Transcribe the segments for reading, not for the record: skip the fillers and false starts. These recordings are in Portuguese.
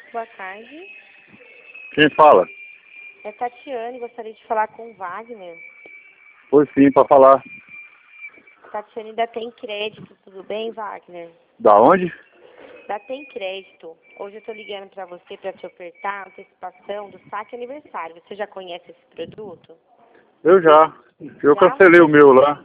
Boa tarde. Quem fala? É Tatiane, gostaria de falar com o Wagner. Pois sim, para falar. Tatiane, ainda tem crédito, tudo bem, Wagner? Da onde? Ainda tem crédito. Hoje eu estou ligando para você para te ofertar a antecipação do saque aniversário. Você já conhece esse produto? Eu já. Eu Já? cancelei o meu lá.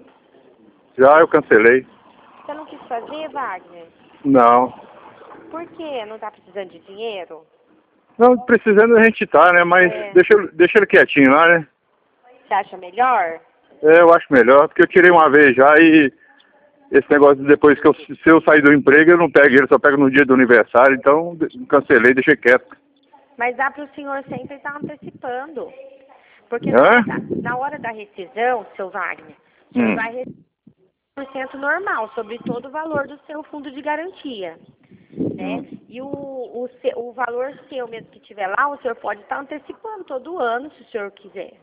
Já eu cancelei. Você não quis fazer, Wagner? Não. Por quê? Não está precisando de dinheiro? Não, precisando a gente tá, né? Mas É. deixa ele quietinho lá, né? Você acha melhor? É, eu acho melhor, porque eu tirei uma vez já e esse negócio depois que se eu sair do emprego, eu não pego ele, só pego no dia do aniversário, então cancelei, deixei quieto. Mas dá para o senhor sempre estar antecipando. Porque Hã? na hora da rescisão, seu Wagner, o senhor vai receber 100% normal sobre todo o valor do seu fundo de garantia, né? E o valor seu mesmo que tiver lá, o senhor pode estar antecipando todo ano, se o senhor quiser.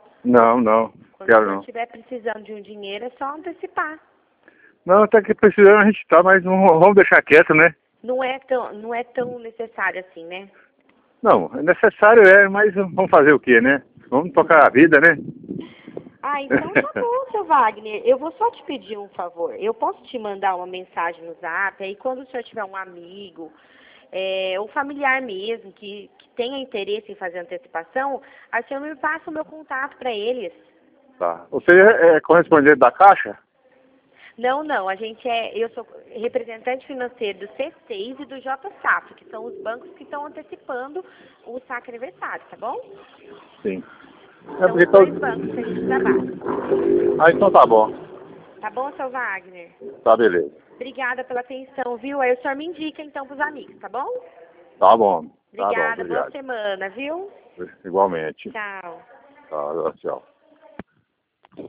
Não, Quando o quero senhor não. estiver precisando de um dinheiro, é só antecipar. Não, até que precisando a gente tá, mas não vamos deixar quieto, né? Não é tão necessário assim, né? Não, é necessário mas vamos fazer o quê, né? Vamos tocar a vida, né? Ah, então tá bom, seu Wagner. Eu vou só te pedir um favor. Eu posso te mandar uma mensagem no Zap, aí quando o senhor tiver um amigo, ou familiar mesmo, que tenha interesse em fazer antecipação, aí o senhor me passa o meu contato para eles. Tá. Você é correspondente da Caixa? Não, eu sou representante financeiro do C6 e do JSAF, que são os bancos que estão antecipando o saque aniversário, tá bom? Sim. São os dois bancos que a gente trabalha. Ah, então tá bom. Tá bom, seu Wagner? Tá, beleza. Obrigada pela atenção, viu? Aí o senhor me indica, então, pros amigos, tá bom? Tá bom. Tá bom, Obrigada, boa obrigado. semana, viu? Igualmente. Tchau. Tá, tchau.